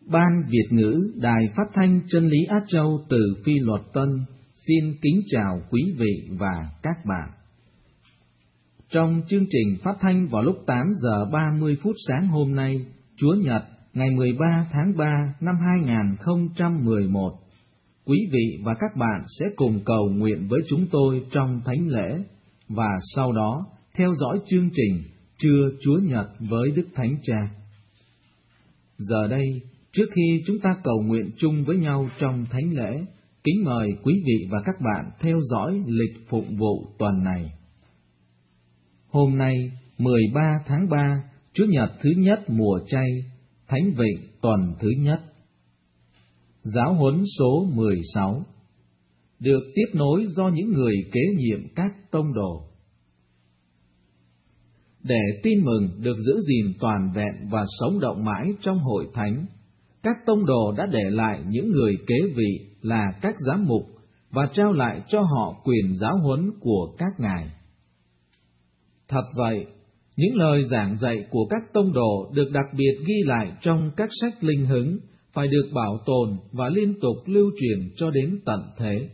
Ban Việt ngữ Đài Phát thanh Chân lý Á Châu từ Phi Luật Tân xin kính chào quý vị và các bạn. Trong chương trình phát thanh vào lúc 8 giờ 30 phút sáng hôm nay, Chúa Nhật, ngày 13 tháng 3 năm 2011, quý vị và các bạn sẽ cùng cầu nguyện với chúng tôi trong thánh lễ và sau đó theo dõi chương trình Trưa Chúa Nhật với Đức Thánh Cha. Giờ đây, trước khi chúng ta cầu nguyện chung với nhau trong thánh lễ, kính mời quý vị và các bạn theo dõi lịch phụng vụ tuần này. Hôm nay, 13 tháng 3, Chủ nhật thứ nhất mùa chay, Thánh Vịnh tuần thứ nhất. Giáo huấn số 16 được tiếp nối do những người kế nhiệm các tông đồ. Để tin mừng được giữ gìn toàn vẹn và sống động mãi trong hội thánh, các tông đồ đã để lại những người kế vị là các giám mục và trao lại cho họ quyền giáo huấn của các ngài. Thật vậy, những lời giảng dạy của các tông đồ được đặc biệt ghi lại trong các sách linh hứng phải được bảo tồn và liên tục lưu truyền cho đến tận thế.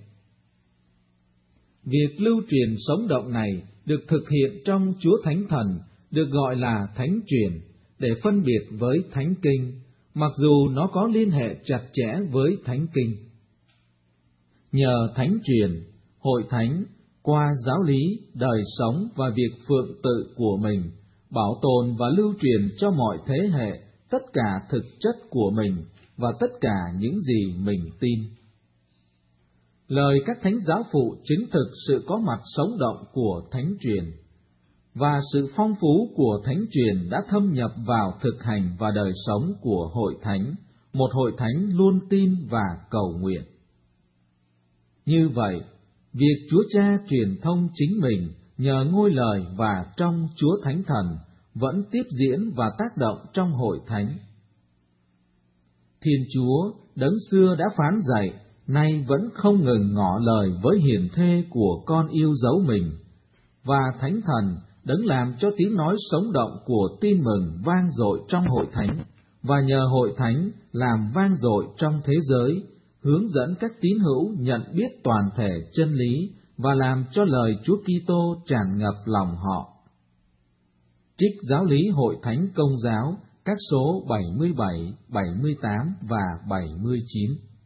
Việc lưu truyền sống động này được thực hiện trong Chúa Thánh Thần được gọi là thánh truyền để phân biệt với thánh kinh, mặc dù nó có liên hệ chặt chẽ với thánh kinh. Nhờ thánh truyền, hội thánh qua giáo lý, đời sống và việc phượng tự của mình bảo tồn và lưu truyền cho mọi thế hệ tất cả thực chất của mình và tất cả những gì mình tin. Lời các thánh giáo phụ chứng thực sự có mặt sống động của thánh truyền, và sự phong phú của thánh truyền đã thâm nhập vào thực hành và đời sống của hội thánh, một hội thánh luôn tin và cầu nguyện. Như vậy, việc Chúa Cha truyền thông chính mình nhờ ngôi lời và trong Chúa Thánh Thần vẫn tiếp diễn và tác động trong hội thánh. Thiên Chúa đấng xưa đã phán dạy, nay vẫn không ngừng ngỏ lời với hiền thê của con yêu dấu mình, và Thánh Thần đấng làm cho tiếng nói sống động của tin mừng vang dội trong hội thánh, và nhờ hội thánh làm vang dội trong thế giới, hướng dẫn các tín hữu nhận biết toàn thể chân lý và làm cho lời Chúa Kitô tràn ngập lòng họ. Trích giáo lý hội thánh Công giáo, các số 77, 78 và 79.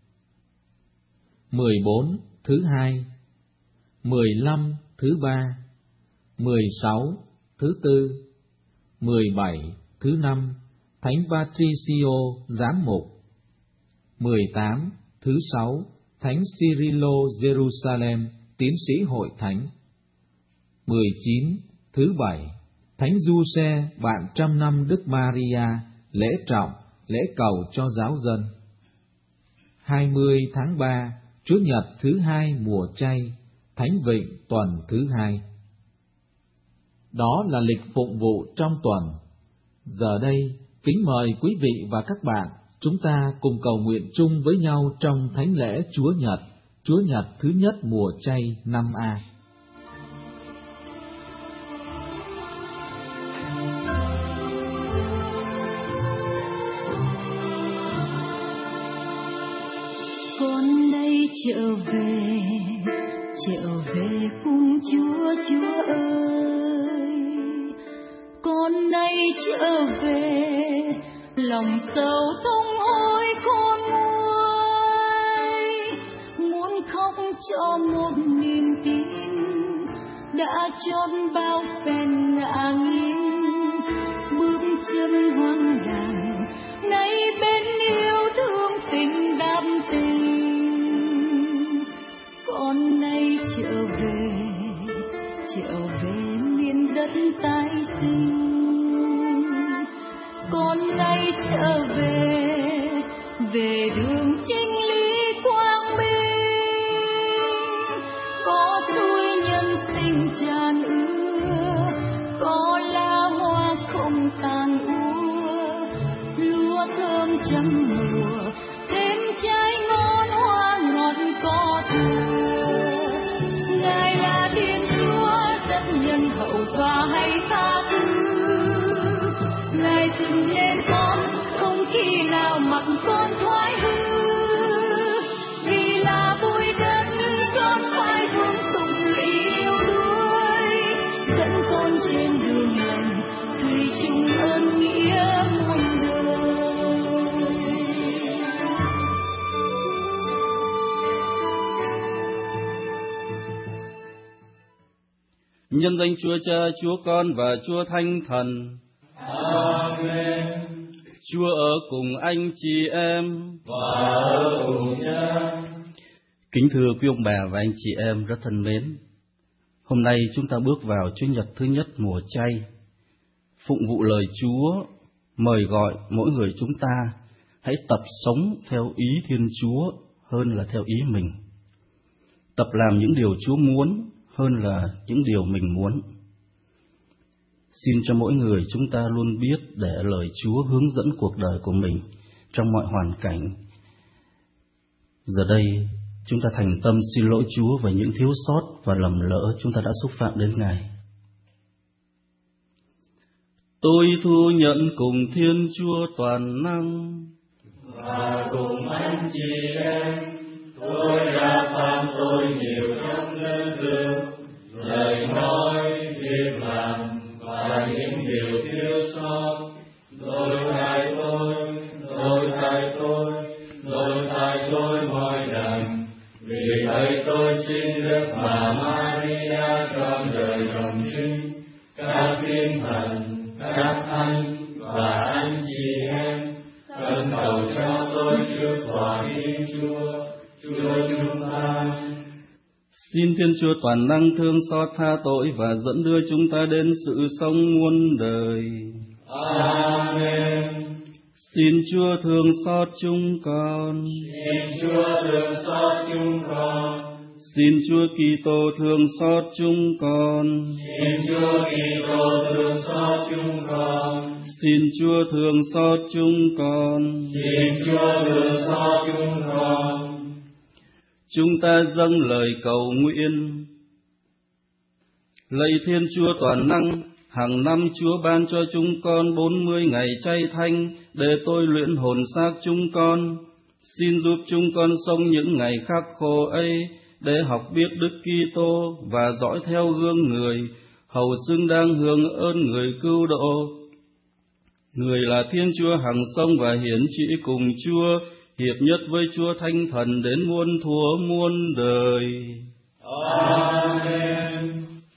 14 thứ 2, 15 thứ 3, 16 thứ 4, 17 thứ 5, Thánh Patricio giám mục. 18 thứ 6, Thánh Cyrilo Jerusalem tiến sĩ hội thánh. 19 thứ 7, Thánh Giuse bạn trăm năm Đức Maria lễ trọng, lễ cầu cho giáo dân. 20 tháng 3, Chủ nhật thứ 2 mùa chay, Thánh Vịnh tuần thứ 2. Đó là lịch phụng vụ trong tuần. Giờ đây, kính mời quý vị và các bạn, chúng ta cùng cầu nguyện chung với nhau trong thánh lễ Chúa Nhật thứ nhất mùa chay năm A. Con đây trở về cùng Chúa ơi. Con đây trở về, lòng sầu tung hối con ơi, muốn khóc cho một niềm tin đã chót bao phen ngã nghiêng, bước chân hoang đàng nay bên yêu thương tình đam tình. Con nay trở về miền đất tái sinh. Con nay trở về đường chính lý quang minh. Có tuổi nhân sinh tràn ưa, có lá hoa không tàn úa, lúa thơm trăm mùa, thêm trái ngon hoa ngọt có thừa. Ngài là Thiên Chúa rất nhân hậu và hay tha thứ. Ngài dựng nên con không khi nào mặc con. nhân danh Chúa Cha, Chúa Con và Chúa Thánh Thần. Amen. Chúa ở cùng anh chị em và ở cùng Cha. Kính thưa quý ông bà và anh chị em rất thân mến, hôm nay chúng ta bước vào Chủ nhật thứ nhất mùa chay. Phụng vụ lời Chúa mời gọi mỗi người chúng ta hãy tập sống theo ý Thiên Chúa hơn là theo ý mình. Tập làm những điều Chúa muốn hơn là những điều mình muốn. Xin cho mỗi người chúng ta luôn biết để lời Chúa hướng dẫn cuộc đời của mình trong mọi hoàn cảnh. Giờ đây, chúng ta thành tâm xin lỗi Chúa về những thiếu sót và lầm lỡ chúng ta đã xúc phạm đến Ngài. Tôi thu nhận cùng Thiên Chúa toàn năng và cùng anh chị em, tôi đã phạm tội nhiều trong lương thực, lời nói, việc làm và những điều thiếu sót. Lỗi tại tôi mọi lần. Vì vậy tôi xin Đức Bà Maria trong đời đồng trinh, các thiên thần, các thánh và anh chị em, khẩn cầu cho tôi trước tòa Thiên Chúa, Chúa chúng ta. Xin Thiên Chúa toàn năng thương xót tha tội và dẫn đưa chúng ta đến sự sống muôn đời. Amen. Xin Chúa thương xót chúng con. Xin Chúa thương xót chúng con. Xin Chúa Kitô thương xót chúng con. Xin Chúa Kitô thương xót chúng con. Xin Chúa thương xót chúng con. Xin Chúa thương xót chúng con. Chúng ta dâng lời cầu nguyện. Lạy Thiên Chúa toàn năng, hàng năm Chúa ban cho chúng con 40 ngày chay thanh để tôi luyện hồn xác chúng con. Xin giúp chúng con sống những ngày khắc khổ ấy để học biết Đức Kitô và dõi theo gương Người, hầu xứng đáng hưởng ơn Người cứu độ. Người là Thiên Chúa hằng sống và hiển trị cùng Chúa, hiệp nhất với Chúa Thánh Thần đến muôn thuở muôn đời. Amen.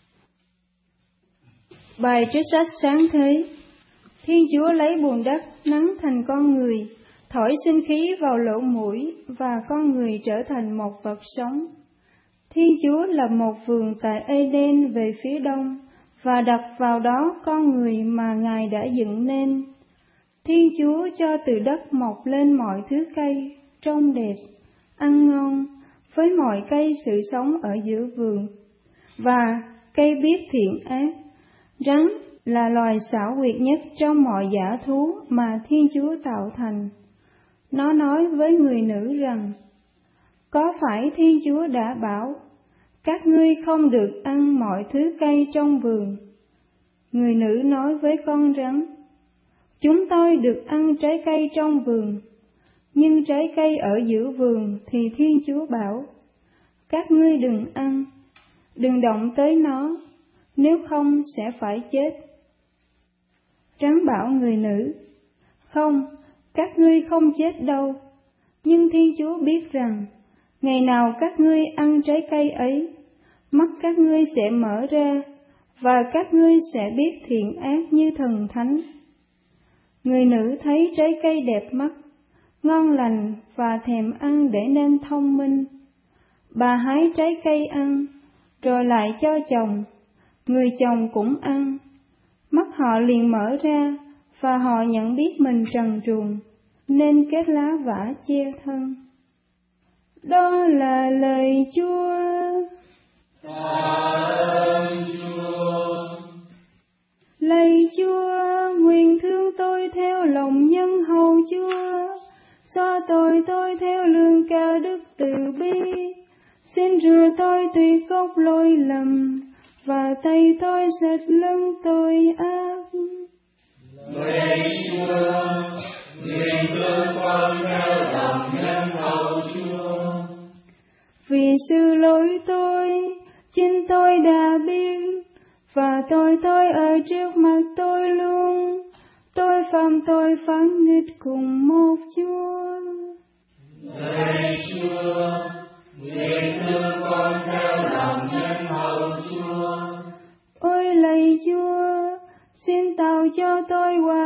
Bài trích sách sáng thế. Thiên Chúa lấy bùn đất nắn thành con người, thổi sinh khí vào lỗ mũi và con người trở thành một vật sống. Thiên Chúa lập một vườn tại Eden về phía đông và đặt vào đó con người mà Ngài đã dựng nên. Thiên Chúa cho từ đất mọc lên mọi thứ cây, trông đẹp, ăn ngon, với mọi cây sự sống ở giữa vườn, và cây biết thiện ác. Rắn là loài xảo quyệt nhất trong mọi dã thú mà Thiên Chúa tạo thành. Nó nói với người nữ rằng, có phải Thiên Chúa đã bảo, các ngươi không được ăn mọi thứ cây trong vườn? Người nữ nói với con rắn, chúng tôi được ăn trái cây trong vườn, nhưng trái cây ở giữa vườn thì Thiên Chúa bảo, các ngươi đừng ăn, đừng động tới nó, nếu không sẽ phải chết. Rắn bảo người nữ, không, các ngươi không chết đâu, nhưng Thiên Chúa biết rằng, ngày nào các ngươi ăn trái cây ấy, mắt các ngươi sẽ mở ra, và các ngươi sẽ biết thiện ác như thần thánh. Người nữ thấy trái cây đẹp mắt, ngon lành và thèm ăn để nên thông minh. Bà hái trái cây ăn, rồi lại cho chồng, người chồng cũng ăn. Mắt họ liền mở ra, và họ nhận biết mình trần truồng, nên kết lá vả che thân. Đó là lời Chúa. Ơn Chúa. Lạy Chúa, nguyện thương tôi theo lòng nhân hậu Chúa, xóa tội tôi theo lương cao đức từ bi. Xin rửa tôi tùy gốc lỗi lầm, và tay tôi sạch lưng tôi ác. Lạy Chúa, nguyện thương con theo lòng nhân hậu Chúa. Vì sự lỗi tôi, chính tôi đã biết, và tôi ở trước mặt tôi luôn. Tôi phạm tội phản nghịch cùng một Chúa. Lạy Chúa, nguyện thương con theo lòng nhân hậu Chúa.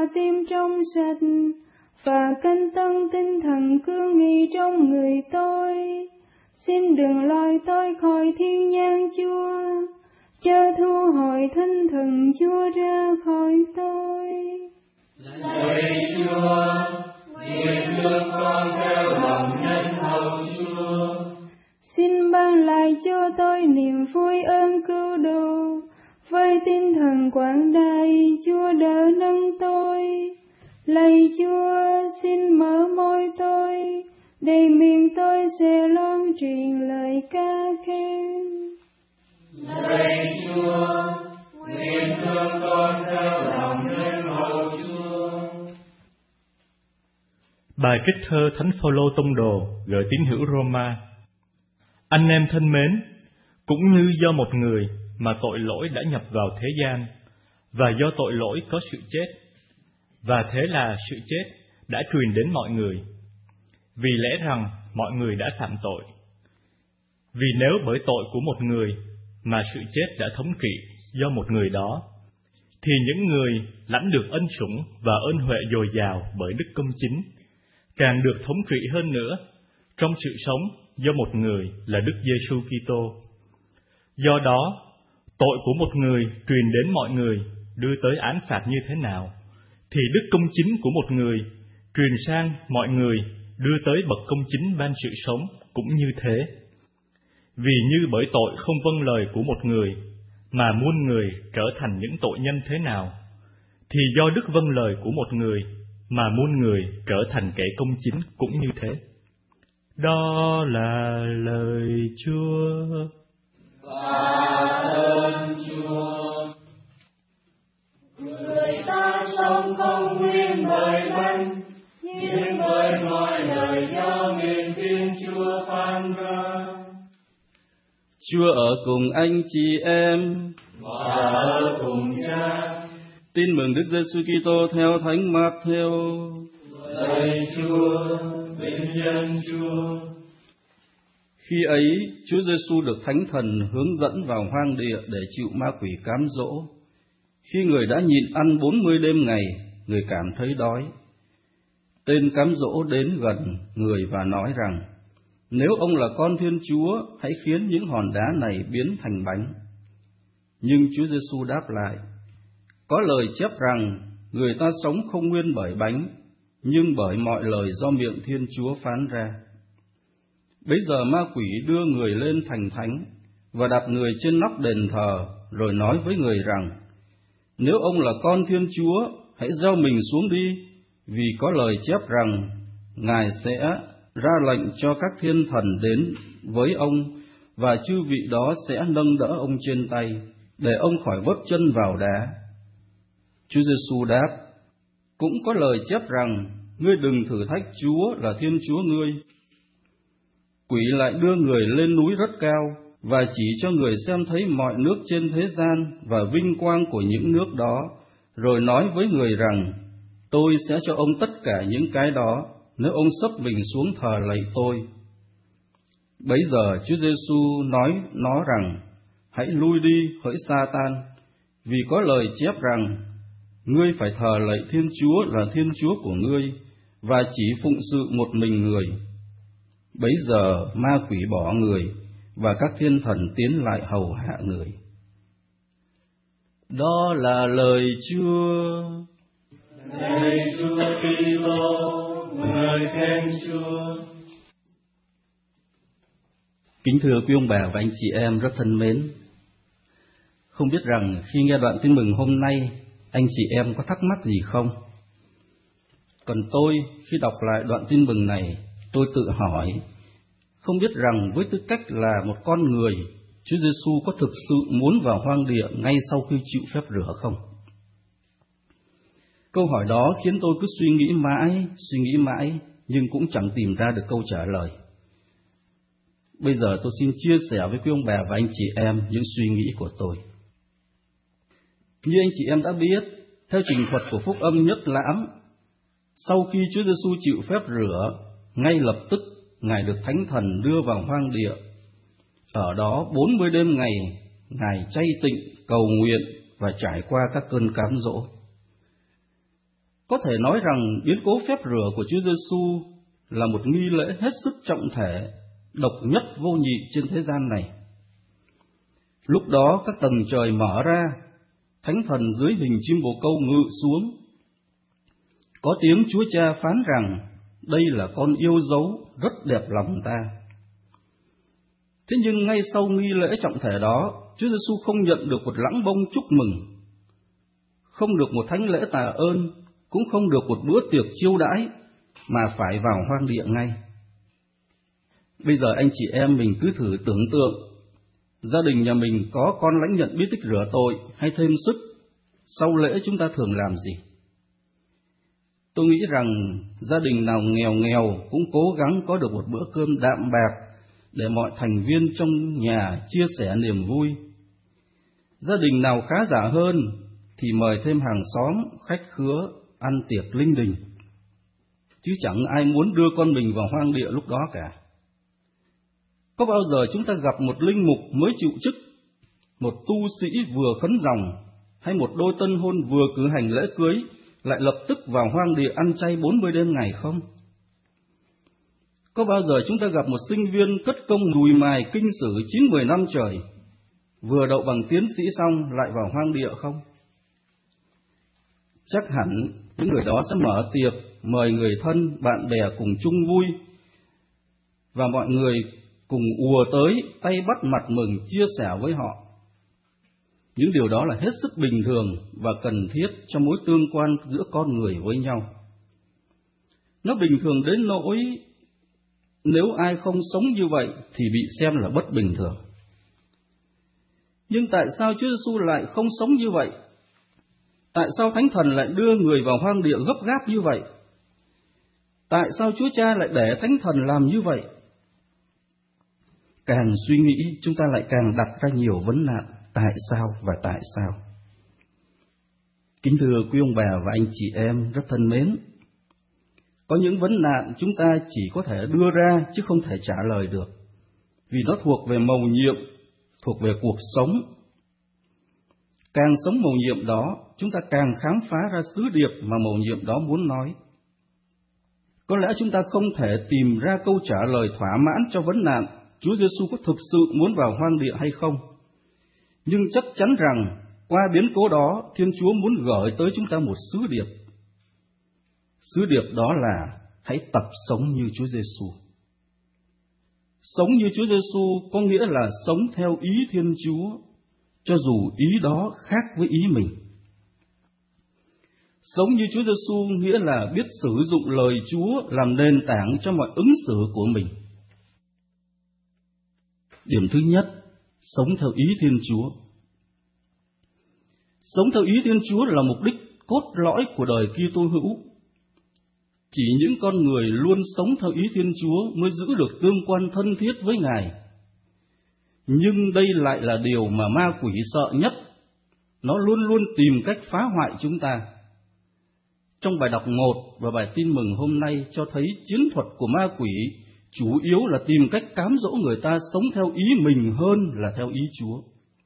tim trong sạch, và canh tân tinh thần cương nghị trong người tôi. Xin đừng lôi tôi khỏi thiên nhang Chúa, chớ thu hồi tinh thần Chúa ra khỏi tôi. Lạy Chúa, nguyện thương con theo lòng nhân hậu Chúa. Xin ban lại cho tôi niềm vui ơn cứu độ, với tinh thần quảng đại Chúa đỡ nâng tôi. Lạy Chúa, xin mở môi tôi, để miệng tôi sẽ loan truyền lời ca khen. Lạy Chúa, nguyện thương con theo lòng nhân hậu Chúa. Bài kết thơ Thánh Phaolô tông đồ gửi tín hữu Roma. Anh em thân mến, cũng như do một người mà tội lỗi đã nhập vào thế gian, và do tội lỗi có sự chết, và thế là sự chết đã truyền đến mọi người, vì lẽ rằng mọi người đã phạm tội. Vì nếu bởi tội của một người mà sự chết đã thống trị do một người đó, thì những người lãnh được ân sủng và ơn huệ dồi dào bởi đức công chính càng được thống trị hơn nữa trong sự sống do một người là Đức Giêsu Kitô. Do đó, tội của một người truyền đến mọi người đưa tới án phạt như thế nào, thì đức công chính của một người truyền sang mọi người đưa tới bậc công chính ban sự sống cũng như thế. Vì như bởi tội không vâng lời của một người mà muôn người trở thành những tội nhân thế nào, thì do đức vâng lời của một người mà muôn người trở thành kẻ công chính cũng như thế. Đó là lời Chúa. Ơn Chúa. Người ta sống không nguyên bởi bánh, nhưng bởi mọi lời do miệng Thiên Chúa phán ra. Chúa ở cùng anh chị em và ở cùng Cha. Tin mừng Đức Giêsu Kitô theo Thánh Mát-thêu. Lạy Chúa, vinh danh Chúa. Khi ấy, Chúa Giêsu được Thánh Thần hướng dẫn vào hoang địa để chịu ma quỷ cám dỗ. Khi người đã nhịn ăn 40 đêm ngày, người cảm thấy đói. Tên cám dỗ đến gần người và nói rằng: Nếu ông là con Thiên Chúa, hãy khiến những hòn đá này biến thành bánh. Nhưng Chúa Giêsu đáp lại: Có lời chép rằng người ta sống không nguyên bởi bánh, nhưng bởi mọi lời do miệng Thiên Chúa phán ra. Bấy giờ ma quỷ đưa người lên thành thánh và đặt người trên nóc đền thờ, rồi nói với người rằng: Nếu ông là con Thiên Chúa, hãy gieo mình xuống đi, vì có lời chép rằng Ngài sẽ ra lệnh cho các thiên thần đến với ông, và chư vị đó sẽ nâng đỡ ông trên tay, để ông khỏi vấp chân vào đá. Chúa Giêsu đáp: Cũng có lời chép rằng ngươi đừng thử thách Chúa là Thiên Chúa ngươi. Quỷ lại đưa người lên núi rất cao và chỉ cho người xem thấy mọi nước trên thế gian và vinh quang của những nước đó, rồi nói với người rằng: Tôi sẽ cho ông tất cả những cái đó nếu ông xấp mình xuống thờ lạy tôi. Bấy giờ Chúa Giêsu nói nó rằng: Hãy lui đi, hỡi Sa-tan, vì có lời chép rằng ngươi phải thờ lạy Thiên Chúa là Thiên Chúa của ngươi, và chỉ phụng sự một mình người. Bấy giờ ma quỷ bỏ người, và các thiên thần tiến lại hầu hạ người. Đó là lời Chúa. Lạy Chúa Kitô, ngợi khen Chúa. Kính thưa quý ông bà và anh chị em rất thân mến, không biết rằng khi nghe đoạn tin mừng hôm nay, anh chị em có thắc mắc gì không? Còn tôi, khi đọc lại đoạn tin mừng này, tôi tự hỏi, không biết rằng với tư cách là một con người, Chúa Giêsu có thực sự muốn vào hoang địa ngay sau khi chịu phép rửa không? Câu hỏi đó khiến tôi cứ suy nghĩ mãi, nhưng cũng chẳng tìm ra được câu trả lời. Bây giờ tôi xin chia sẻ với quý ông bà và anh chị em những suy nghĩ của tôi. Như anh chị em đã biết, theo trình thuật của Phúc Âm Nhất Lãm, sau khi Chúa Giêsu chịu phép rửa, ngay lập tức Ngài được Thánh Thần đưa vào hoang địa. Ở đó 40 đêm ngày, Ngài chay tịnh, cầu nguyện và trải qua các cơn cám dỗ. Có thể nói rằng biến cố phép rửa của Chúa Giêsu là một nghi lễ hết sức trọng thể, độc nhất vô nhị trên thế gian này. Lúc đó các tầng trời mở ra, Thánh Thần dưới hình chim bồ câu ngự xuống. Có tiếng Chúa Cha phán rằng, đây là con yêu dấu rất đẹp lòng ta. Thế nhưng ngay sau nghi lễ trọng thể đó, Chúa Giêsu không nhận được một lẵng bông chúc mừng, không được một thánh lễ tạ ơn, cũng không được một bữa tiệc chiêu đãi, mà phải vào hoang địa ngay. Bây giờ anh chị em mình cứ thử tưởng tượng, gia đình nhà mình có con lãnh nhận bí tích rửa tội hay thêm sức, sau lễ chúng ta thường làm gì? Tôi nghĩ rằng gia đình nào nghèo cũng cố gắng có được một bữa cơm đạm bạc để mọi thành viên trong nhà chia sẻ niềm vui. Gia đình nào khá giả hơn thì mời thêm hàng xóm, khách khứa ăn tiệc linh đình, chứ chẳng ai muốn đưa con mình vào hoang địa lúc đó cả. Có bao giờ chúng ta gặp một linh mục mới chịu chức, một tu sĩ vừa khấn ròng, hay một đôi tân hôn vừa cử hành lễ cưới lại lập tức vào hoang địa ăn chay 40 đêm ngày không? Có bao giờ chúng ta gặp một sinh viên cất công đùi mài kinh sử 9-10 năm trời, vừa đậu bằng tiến sĩ xong lại vào hoang địa không? Chắc hẳn những người đó sẽ mở tiệc, mời người thân, bạn bè cùng chung vui, và mọi người cùng ùa tới, tay bắt mặt mừng chia sẻ với họ. Những điều đó là hết sức bình thường và cần thiết cho mối tương quan giữa con người với nhau. Nó bình thường đến nỗi nếu ai không sống như vậy thì bị xem là bất bình thường. Nhưng tại sao Chúa Giêsu lại không sống như vậy? Tại sao Thánh Thần lại đưa người vào hoang địa gấp gáp như vậy? Tại sao Chúa Cha lại để Thánh Thần làm như vậy? Càng suy nghĩ, chúng ta lại càng đặt ra nhiều vấn nạn tại sao và tại sao. Kính thưa quý ông bà và anh chị em rất thân mến, có những vấn nạn chúng ta chỉ có thể đưa ra chứ không thể trả lời được, vì nó thuộc về mầu nhiệm, thuộc về cuộc sống. Càng sống mầu nhiệm đó, chúng ta càng khám phá ra sứ điệp mà mầu nhiệm đó muốn nói. Có lẽ chúng ta không thể tìm ra câu trả lời thỏa mãn cho vấn nạn Chúa Giêsu có thực sự muốn vào hoang địa hay không. Nhưng chắc chắn rằng qua biến cố đó, Thiên Chúa muốn gửi tới chúng ta một sứ điệp. Sứ điệp đó là hãy tập sống như Chúa Giêsu. Sống như Chúa Giêsu có nghĩa là sống theo ý Thiên Chúa, cho dù ý đó khác với ý mình. Sống như Chúa Giêsu nghĩa là biết sử dụng lời Chúa làm nền tảng cho mọi ứng xử của mình. Điểm thứ nhất, sống theo ý Thiên Chúa. Sống theo ý Thiên Chúa là mục đích cốt lõi của đời Kitô hữu. Chỉ những con người luôn sống theo ý Thiên Chúa mới giữ được tương quan thân thiết với Ngài. Nhưng đây lại là điều mà ma quỷ sợ nhất. Nó luôn luôn tìm cách phá hoại chúng ta. Trong bài đọc 1 và bài tin mừng hôm nay cho thấy chiến thuật của ma quỷ chủ yếu là tìm cách cám dỗ người ta sống theo ý mình hơn là theo ý Chúa.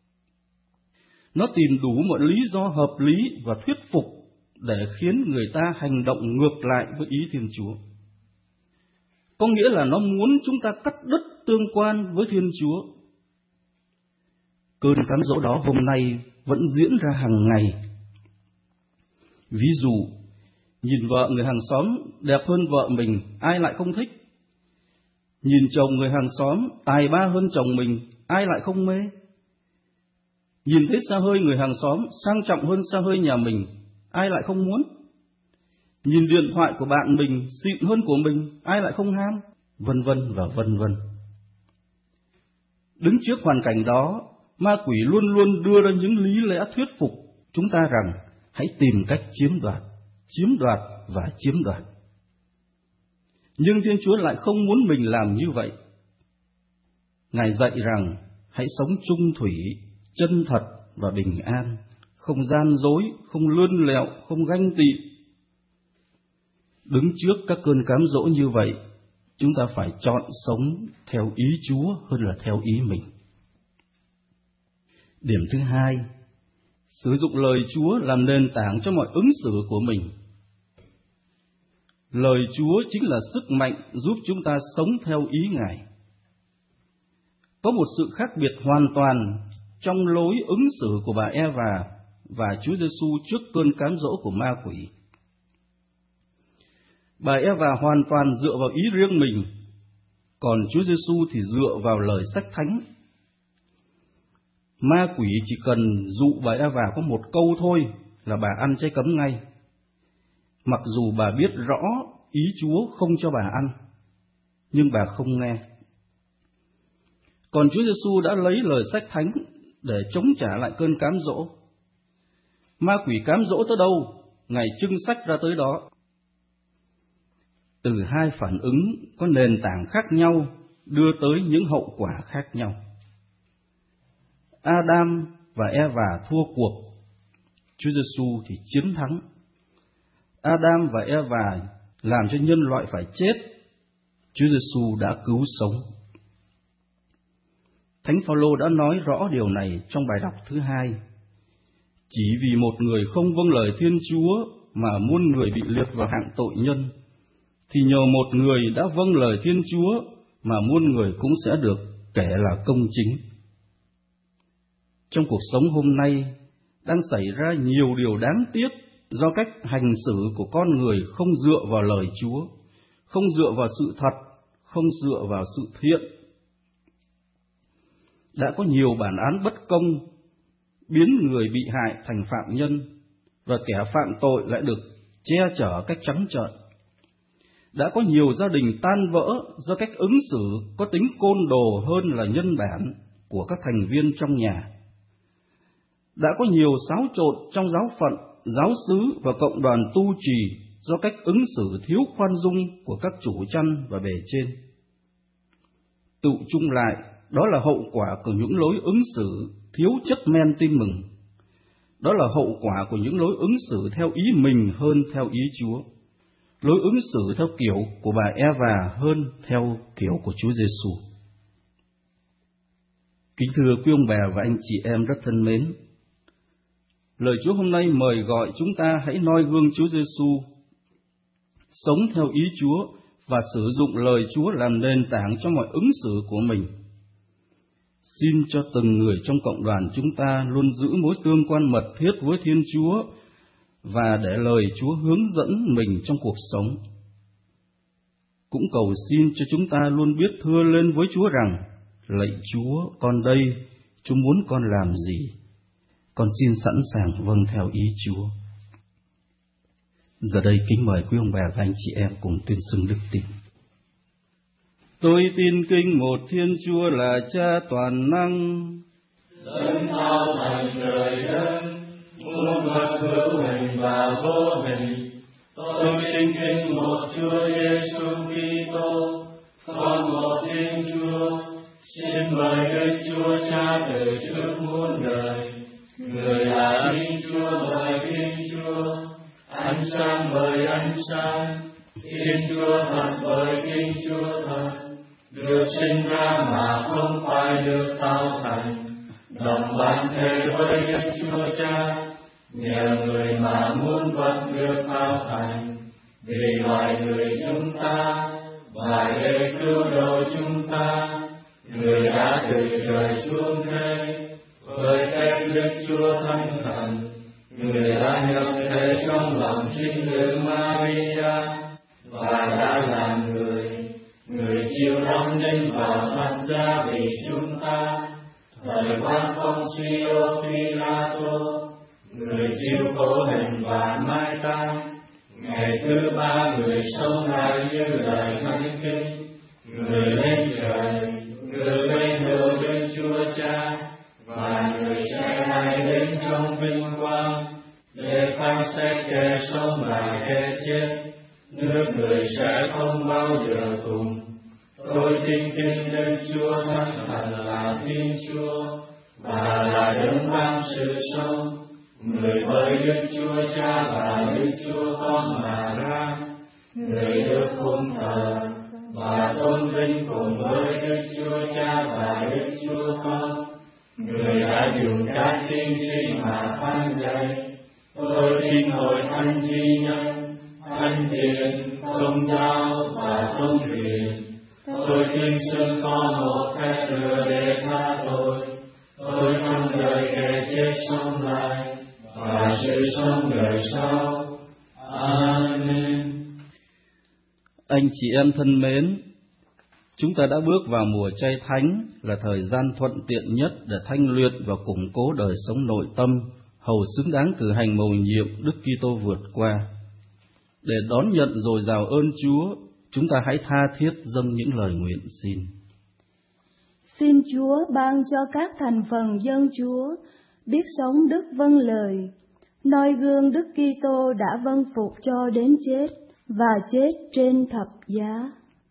Nó tìm đủ mọi lý do hợp lý và thuyết phục để khiến người ta hành động ngược lại với ý Thiên Chúa. Có nghĩa là nó muốn chúng ta cắt đứt tương quan với Thiên Chúa. Cơn cám dỗ đó hôm nay vẫn diễn ra hàng ngày. Ví dụ, nhìn vợ người hàng xóm đẹp hơn vợ mình, ai lại không thích? Nhìn chồng người hàng xóm tài ba hơn chồng mình, ai lại không mê? Nhìn thấy xe hơi người hàng xóm sang trọng hơn xe hơi nhà mình, ai lại không muốn? Nhìn điện thoại của bạn mình xịn hơn của mình, ai lại không ham? Vân vân và vân vân. Đứng trước hoàn cảnh đó, ma quỷ luôn luôn đưa ra những lý lẽ thuyết phục chúng ta rằng hãy tìm cách chiếm đoạt và chiếm đoạt. Nhưng Thiên Chúa lại không muốn mình làm như vậy. Ngài dạy rằng hãy sống trung thủy, chân thật và bình an, không gian dối, không lươn lẹo, không ganh tị. Đứng trước các cơn cám dỗ như vậy, chúng ta phải chọn sống theo ý Chúa hơn là theo ý mình. Điểm thứ hai, sử dụng lời Chúa làm nền tảng cho mọi ứng xử của mình. Lời Chúa chính là sức mạnh giúp chúng ta sống theo ý Ngài. Có một sự khác biệt hoàn toàn trong lối ứng xử của bà Eva và Chúa Giêsu trước cơn cám dỗ của ma quỷ. Bà Eva hoàn toàn dựa vào ý riêng mình, còn Chúa Giêsu thì dựa vào lời sách thánh. Ma quỷ chỉ cần dụ bà Eva có một câu thôi là bà ăn trái cấm ngay, mặc dù bà biết rõ ý Chúa không cho bà ăn, nhưng bà không nghe. Còn Chúa Giêsu đã lấy lời sách thánh để chống trả lại cơn cám dỗ. Ma quỷ cám dỗ tới đâu, Ngài trưng sách ra tới đó. Từ hai phản ứng có nền tảng khác nhau đưa tới những hậu quả khác nhau. Adam và Eva thua cuộc, Chúa Giêsu thì chiến thắng. Adam và Eva làm cho nhân loại phải chết, Chúa Giêsu đã cứu sống. Thánh Phaolô đã nói rõ điều này trong bài đọc thứ 2. Chỉ vì một người không vâng lời Thiên Chúa mà muôn người bị liệt vào hạng tội nhân, thì nhờ một người đã vâng lời Thiên Chúa mà muôn người cũng sẽ được kể là công chính. Trong cuộc sống hôm nay đang xảy ra nhiều điều đáng tiếc do cách hành xử của con người không dựa vào lời Chúa, không dựa vào sự thật, không dựa vào sự thiện. Đã có nhiều bản án bất công biến người bị hại thành phạm nhân, và kẻ phạm tội lại được che chở cách trắng trợn. Đã có nhiều gia đình tan vỡ do cách ứng xử có tính côn đồ hơn là nhân bản của các thành viên trong nhà. Đã có nhiều xáo trộn trong giáo phận, giáo xứ và cộng đoàn tu trì do cách ứng xử thiếu khoan dung của các chủ chăn và bề trên. Tụ chung lại, đó là hậu quả của những lối ứng xử thiếu chất men tin mừng. Đó là hậu quả của những lối ứng xử theo ý mình hơn theo ý Chúa. Lối ứng xử theo kiểu của bà Eva hơn theo kiểu của Chúa Giêsu. Kính thưa quý ông bà và anh chị em rất thân mến, lời Chúa hôm nay mời gọi chúng ta hãy noi gương Chúa Giêsu, sống theo ý Chúa và sử dụng lời Chúa làm nền tảng cho mọi ứng xử của mình. Xin cho từng người trong cộng đoàn chúng ta luôn giữ mối tương quan mật thiết với Thiên Chúa và để lời Chúa hướng dẫn mình trong cuộc sống. Cũng cầu xin cho chúng ta luôn biết thưa lên với Chúa rằng: lạy Chúa, con đây, Chúa muốn con làm gì? Con xin sẵn sàng vâng theo ý Chúa. Giờ đây kính mời quý ông bà và anh chị em cùng tuyên xưng đức tin. Tôi tin kính một Thiên Chúa là Cha toàn năng, đấng thao thành trời đất, muôn vật hữu hình và vô hình. Tôi tin kính một Chúa Giêsu Kitô, con một Thiên Chúa, xin mời Đức Chúa Cha từ trước muôn đời. Người là Thiên Chúa mời Thiên Chúa, ánh sáng mời ánh sáng, Thiên Chúa thật mời Thiên Chúa thật. Được sinh ra mà không phải được tạo thành, đồng bản thể với Đức Chúa Cha, nhờ người mà muôn vật được tạo thành. Vì loài người chúng ta và để cứu độ chúng ta, người đã từ trời xuống thế với phép Đức Chúa Thánh Thần. Người đã nhập thể trong lòng trinh nữ Maria và đã làm người. Người chịu đóng đinh và mặt ra vì chúng ta, thời quan Poncio Pilato. Người chịu khổ hình và mai táng, ngày thứ ba người sống lại như lời thánh kinh. Người lên trời, người bên hữu Đức Chúa Cha, và người sẽ lại đến trong vinh quang để phán xét kẻ sống và kẻ chết. Nước người sẽ không bao giờ cùng. Tôi tin kính Đức Chúa Thánh Thần là Thiên Chúa và là đấng ban sự sống, người với Đức Chúa Cha và Đức Chúa Con mà ra. Người được cung thờ và tôn vinh cùng với Đức Chúa Cha và Đức Chúa Con. Người đã dùng các tiên tri mà phán dạy. Tôi tin hội thánh duy nhất, thánh thiện, không tin xưng có một phép lửa để tha tôi trong đời kẻ chết sống lại và sự sống đời sau. Amen. Anh chị em thân mến, chúng ta đã bước vào mùa chay thánh, là thời gian thuận tiện nhất để thanh luyện và củng cố đời sống nội tâm, hầu xứng đáng cử hành mầu nhiệm Đức Kitô vượt qua. Để đón nhận dồi dào ơn Chúa, chúng ta hãy tha thiết dâng những lời nguyện xin. Xin Chúa ban cho các thành phần dân Chúa biết sống đức vâng lời, noi gương Đức Kitô đã vâng phục cho đến chết và chết trên thập giá.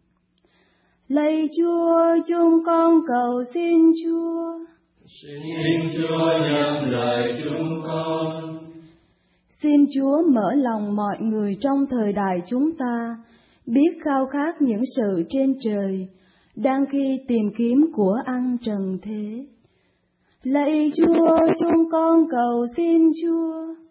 Lạy Chúa, chúng con cầu xin Chúa. Xin Chúa nhận lời chúng con. Xin Chúa mở lòng mọi người trong thời đại chúng ta biết khao khát những sự trên trời, đang khi tìm kiếm của ăn trần thế. Lạy Chúa, chúng con cầu xin Chúa.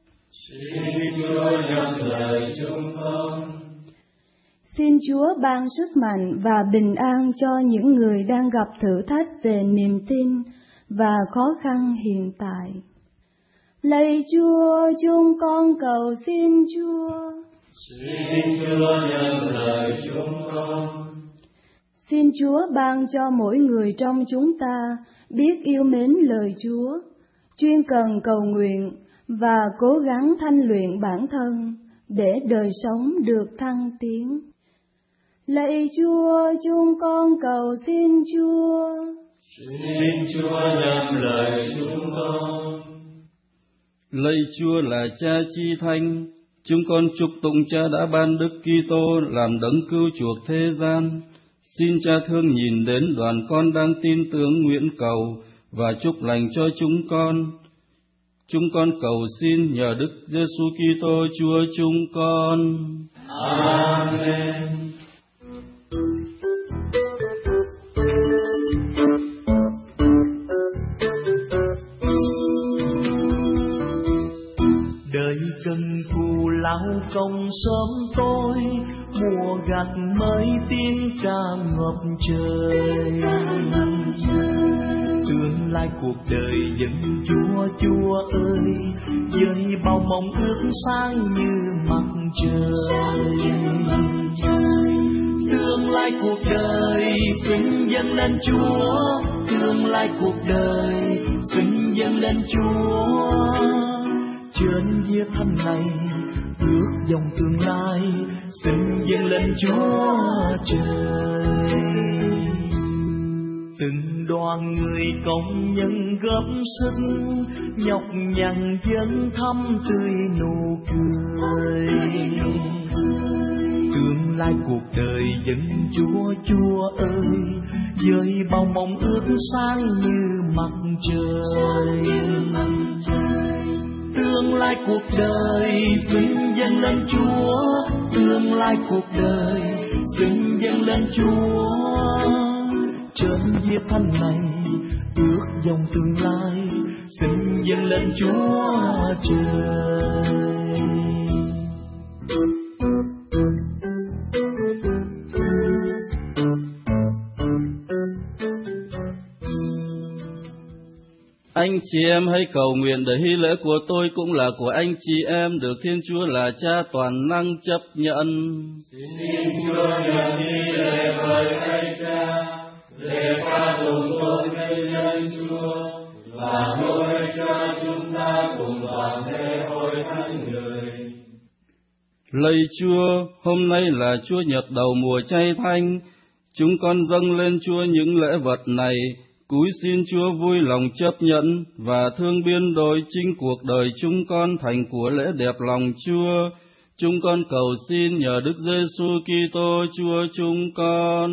Xin Chúa nhận lời chúng con. Xin Chúa ban sức mạnh và bình an cho những người đang gặp thử thách về niềm tin và khó khăn hiện tại. Lạy Chúa, chúng con cầu xin Chúa. Xin Chúa nhận lời chúng con. Xin Chúa ban cho mỗi người trong chúng ta biết yêu mến lời Chúa, chuyên cần cầu nguyện và cố gắng thanh luyện bản thân để đời sống được thăng tiến. Lạy Chúa, chúng con cầu xin Chúa. Xin Chúa nhận lời chúng con. Lạy Chúa là Cha chi thánh, chúng con chúc tụng Cha đã ban Đức Kitô làm đấng cứu chuộc thế gian. Xin Cha thương nhìn đến đoàn con đang tin tưởng nguyện cầu và chúc lành cho chúng con. Chúng con cầu xin nhờ Đức Giêsu Kitô Chúa chúng con. Amen. Đời cần cù lao công sớm tối, mùa gặt mới tiếng ca ngập trời. Tương lai cuộc đời dân Chúa, Chúa ơi, với bao mong ước sáng như mặt trời. Tương lai cuộc đời xin dâng lên Chúa, tương lai cuộc đời xin dâng lên Chúa. Trên vía thanh này ước dòng tương lai xin dâng lên Chúa trời. Từng đoàn người công nhân góp sức, nhọc nhằn dấn thăm tươi nụ cười. Tương lai cuộc đời dân Chúa, Chúa ơi, với bao mong ước sáng như mặt trời. Tương lai cuộc đời xin dâng lên Chúa, tương lai cuộc đời xin dâng lên Chúa. Trên vía thanh này ước dòng tương lai xin dâng lên Chúa trời. Anh chị em hãy cầu nguyện để hy lễ của tôi cũng là của anh chị em được Thiên Chúa là Cha toàn năng chấp nhận. Xin Chúa nhận hy lễ với anh Cha để ca tụng tôn vinh nhân Chúa và nuôi cho chúng ta cùng toàn thể hội thánh người. Lạy Chúa, hôm nay là Chúa Nhật đầu mùa chay thánh, chúng con dâng lên Chúa những lễ vật này, cúi xin Chúa vui lòng chấp nhận và thương biến đổi chính cuộc đời chúng con thành của lễ đẹp lòng Chúa. Chúng con cầu xin nhờ Đức Giêsu Kitô Chúa chúng con.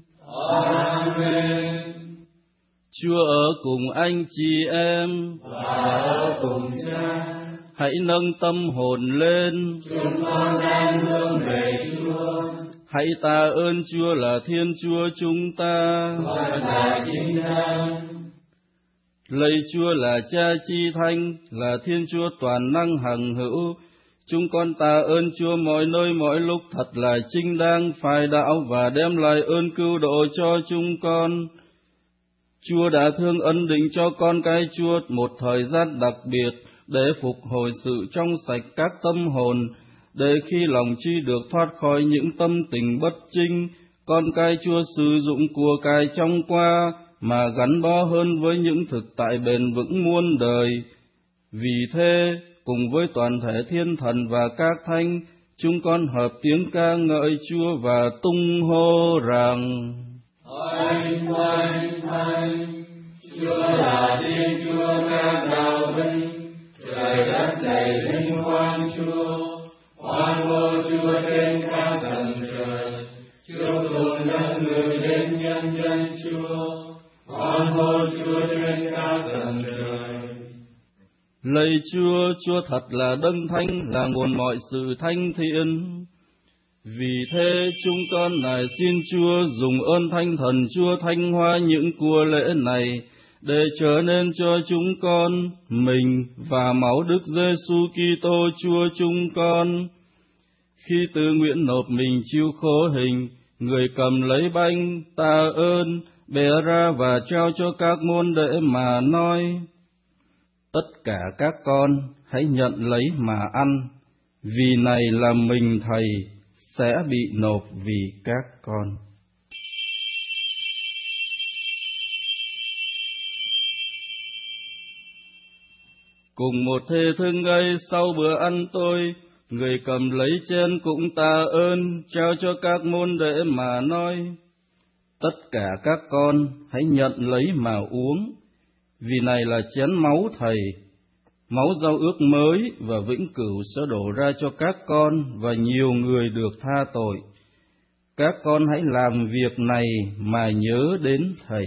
Amen. Chúa ở cùng anh chị em và ở cùng Cha. Hãy nâng tâm hồn lên. Chúng con đang hướng về Chúa. Hãy tạ ơn Chúa là Thiên Chúa chúng ta. Và là chính đáng. Lạy Chúa là Cha chi thánh, là Thiên Chúa toàn năng hằng hữu. Chúng con tạ ơn Chúa mọi nơi mọi lúc thật là chính đáng, phải đạo và đem lại ơn cứu độ cho chúng con. Chúa đã thương ân định cho con cái Chúa một thời gian đặc biệt để phục hồi sự trong sạch các tâm hồn, để khi lòng chi được thoát khỏi những tâm tình bất chính, con cái Chúa sử dụng của cải trong qua mà gắn bó hơn với những thực tại bền vững muôn đời. Vì thế, cùng với toàn thể thiên thần và các thánh, chúng con hợp tiếng ca ngợi Chúa và tung hô rằng: Thánh, thánh, thánh, Chúa là Thiên Chúa các đạo binh, trời đất đầy vinh quang Chúa. Hoan hô Chúa trên các tầng trời, chúc tụng đất người đến nhân danh Chúa. Hoan hô Chúa trên các tầng trời. Lạy Chúa, Chúa thật là đấng thánh, là nguồn mọi sự thanh thiện. Vì thế chúng con nài xin Chúa dùng ơn Thánh Thần Chúa thanh hóa những của lễ này, để trở nên cho chúng con mình và máu Đức Giêsu Kitô Chúa chúng con. Khi tự nguyện nộp mình chịu khổ hình, người cầm lấy bánh tạ ơn, bẻ ra và trao cho các môn đệ mà nói: Tất cả các con hãy nhận lấy mà ăn, vì này là mình Thầy sẽ bị nộp vì các con. Cùng một thể thức ấy, sau bữa ăn tôi, người cầm lấy chén cũng tạ ơn, trao cho các môn đệ mà nói: Tất cả các con hãy nhận lấy mà uống, vì này là chén máu Thầy, máu giao ước mới và vĩnh cửu sẽ đổ ra cho các con và nhiều người được tha tội. Các con hãy làm việc này mà nhớ đến Thầy.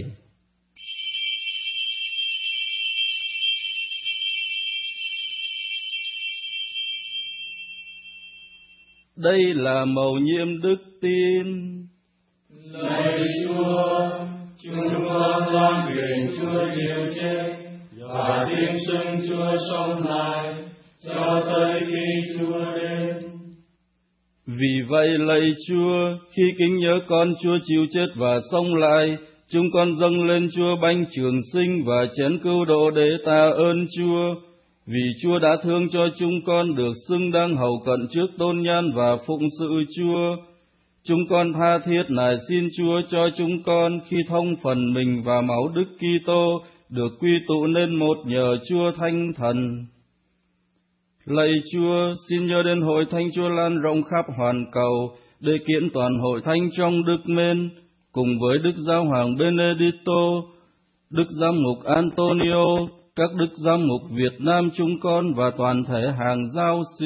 Đây là mầu nhiệm đức tin. Lạy Chúa, chúng con loan truyền Chúa chịu chết và tin xưng Chúa sống lại cho tới khi Chúa đến. Vì vậy lạy Chúa, khi kính nhớ con Chúa chịu chết và sống lại, chúng con dâng lên Chúa bánh trường sinh và chén cứu độ để tạ ơn Chúa. Vì Chúa đã thương cho chúng con được xứng đáng hầu cận trước tôn nhan và phụng sự Chúa, chúng con tha thiết nài xin Chúa cho chúng con khi thông phần mình và máu Đức Kitô được quy tụ nên một nhờ Chúa Thánh Thần. Lạy Chúa, xin nhớ đến hội thánh Chúa lan rộng khắp hoàn cầu, để kiện toàn hội thánh trong đức mến, cùng với Đức Giáo hoàng Benedicto, Đức Giám mục Antonio, các Đức Giám mục Việt Nam chúng con và toàn thể hàng giáo sĩ.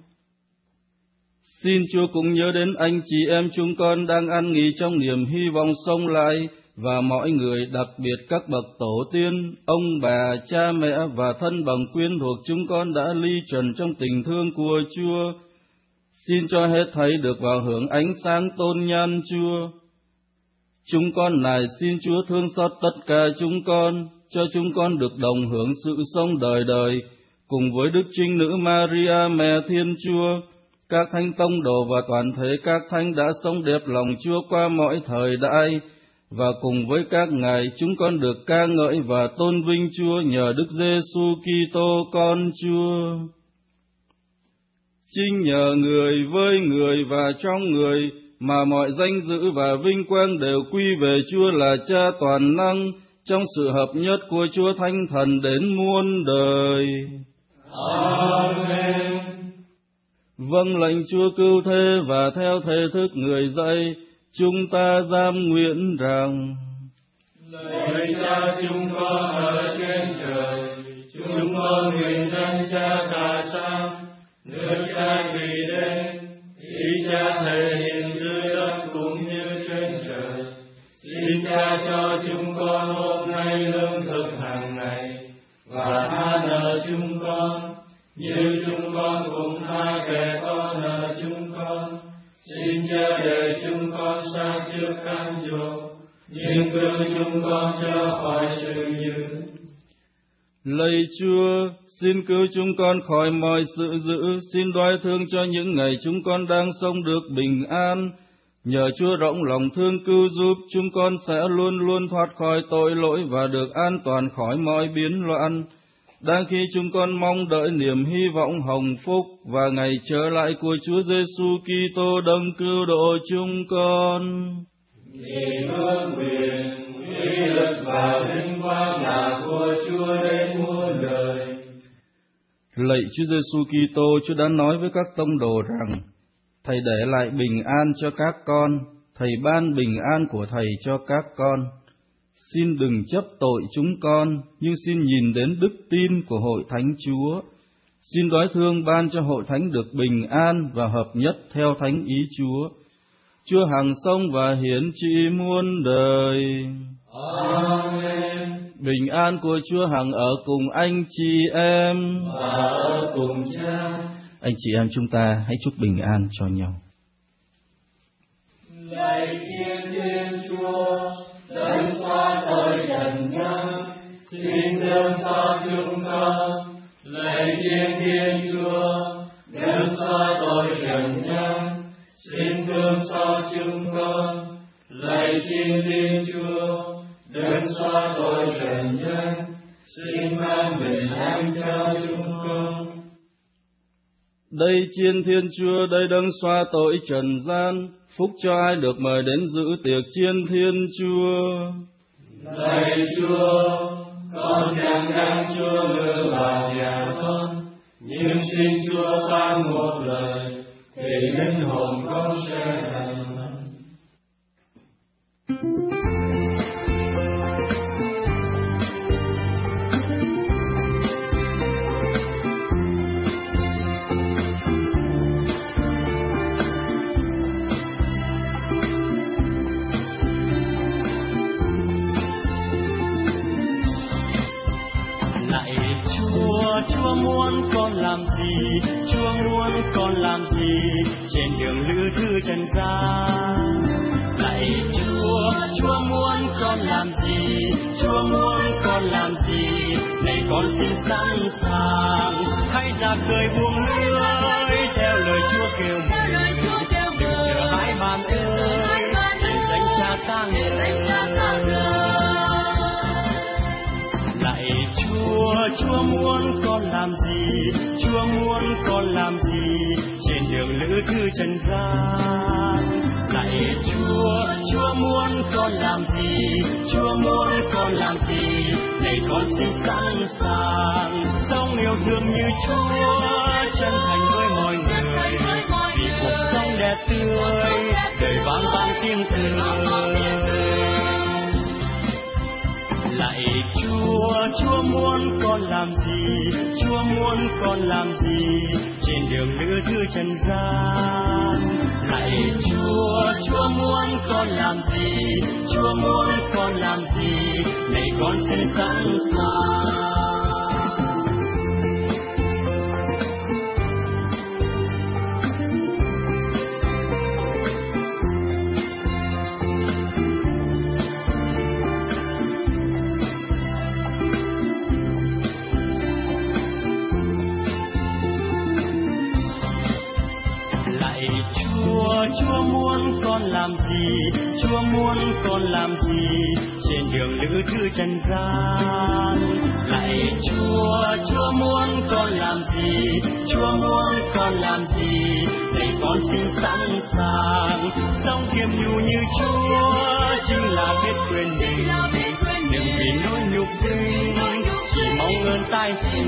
Xin Chúa cũng nhớ đến anh chị em chúng con đang an nghỉ trong niềm hy vọng sống lại, và mọi người, đặc biệt các bậc tổ tiên, ông bà, cha mẹ và thân bằng quyến thuộc chúng con đã ly trần trong tình thương của Chúa. Xin cho hết thảy được vào hưởng ánh sáng tôn nhan Chúa. Chúng con nài xin Chúa thương xót tất cả chúng con, cho chúng con được đồng hưởng sự sống đời đời, cùng với Đức Trinh Nữ Maria Mẹ Thiên Chúa, các thánh tông đồ và toàn thể các thánh đã sống đẹp lòng Chúa qua mọi thời đại, và cùng với các ngài chúng con được ca ngợi và tôn vinh Chúa nhờ Đức Giêsu Kitô con Chúa. Chính nhờ người, với người và trong người mà mọi danh dự và vinh quang đều quy về Chúa là Cha toàn năng, trong sự hợp nhất của Chúa Thánh Thần đến muôn đời. Amen. Vâng lệnh Chúa cứu thế và theo thể thức người dạy, chúng ta giam nguyện rằng: Lạy Cha chúng con ở trên trời, chúng con nguyện danh Cha Thà sang, nước Cha vì đến, ý Cha thể hiện dưới đất cũng như trên trời. Xin Cha cho chúng con hôm nay lương thực hàng ngày, và tha nợ chúng con, như chúng con cũng tha kẻ có nợ chúng con. Xin Cha để chúng con sa trước cám dỗ, nhưng cứu chúng con cho khỏi sự dữ. Lạy Chúa, xin cứu chúng con khỏi mọi sự dữ, xin đoái thương cho những ngày chúng con đang sống được bình an. Nhờ Chúa rộng lòng thương cứu giúp, chúng con sẽ luôn luôn thoát khỏi tội lỗi và được an toàn khỏi mọi biến loạn. Đang khi chúng con mong đợi niềm hy vọng hồng phúc và ngày trở lại của Chúa Giêsu Kitô đấng cứu độ chúng con. Vì ước nguyện, uy lực và vinh quang là của Chúa đến muôn đời. Lạy Chúa Giêsu Kitô, Chúa đã nói với các tông đồ rằng: Thầy để lại bình an cho các con, Thầy ban bình an của Thầy cho các con. Xin đừng chấp tội chúng con, nhưng xin nhìn đến đức tin của hội thánh Chúa. Xin đoái thương ban cho hội thánh được bình an và hợp nhất theo thánh ý Chúa. Chúa hằng sống và hiển trị muôn đời. Amen. Bình an của Chúa hằng ở cùng anh chị em và ở cùng Cha. Anh chị em chúng ta hãy chúc bình an cho nhau. Lạy Thiên Thiên Chúa, đấng xóa tội trần gian, xin thương xót chúng con. Lạy Thiên Thiên Chúa, đấng xóa tội trần gian, xin thương xót chúng con. Lạy Thiên Thiên Chúa, đấng xóa tội trần gian, xin ban bình an cho chúng con. Đây Chiên Thiên Chúa, đây đấng xóa tội trần gian, phúc cho ai được mời đến dự tiệc Chiên Thiên Chúa. Lạy Chúa, con chẳng đáng Chúa lừa vào nhà con, nhưng xin Chúa ban một lời, thì linh hồn con sẽ lành mạnh. Chúa muốn con làm gì, Chúa muốn con làm gì trên đường lữ thư trần gian. Lạy Chúa, Chúa muốn con làm gì, Chúa muốn con làm gì, này con xin sẵn sàng. Hãy ra khơi buông lưới theo lời Chúa kêu mình, đừng sợ hãi bạn ơi, hãy danh Cha sang người. Lạy Chúa, Chúa muốn con làm gì, Chúa muốn con làm gì trên đường lữ thư trần gian. Lạy Chúa, Chúa muốn con làm gì, Chúa muốn con làm gì, này con xin sẵn sàng. Sống yêu thương như Chúa, chân thành với mọi người, vì cuộc sống đẹp tươi, đời vang vang tiếng cười. Lạy Chúa, Chúa muốn con làm gì, Chúa muốn con làm gì trên đường lữ thư trần gian. Lạy Chúa, Chúa muốn con làm gì, Chúa muốn con làm gì, này con xin sẵn sàng. Chúa muốn con làm gì, Chúa muốn con làm gì trên đường lữ thư trần gian. Lạy Chúa, Chúa muốn con làm gì, Chúa muốn con làm gì, này con xin sẵn sàng. Sống kiêm nhu như Chúa chính là biết quên mình, đừng vì nỗi nhục tinh, chỉ mong ơn tai xin.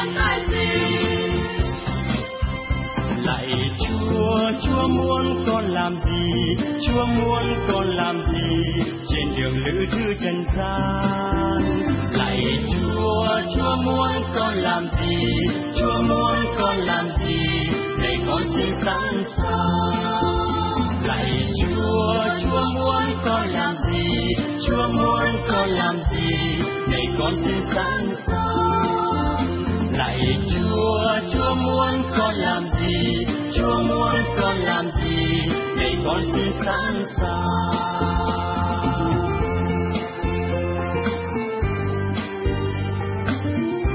Lạy Chúa, Chúa muốn con làm gì, Chúa muốn con làm gì trên đường lữ thư trần gian. Lạy Chúa, Chúa muốn con làm gì, Chúa muốn con làm gì, này con xin sẵn sàng. Lạy Chúa, Chúa muốn con làm gì, Chúa muốn con làm gì, này con xin sẵn sàng. Lạy Chúa, Chúa muốn con làm gì, Chúa muốn con làm gì, này con xin sẵn sàng.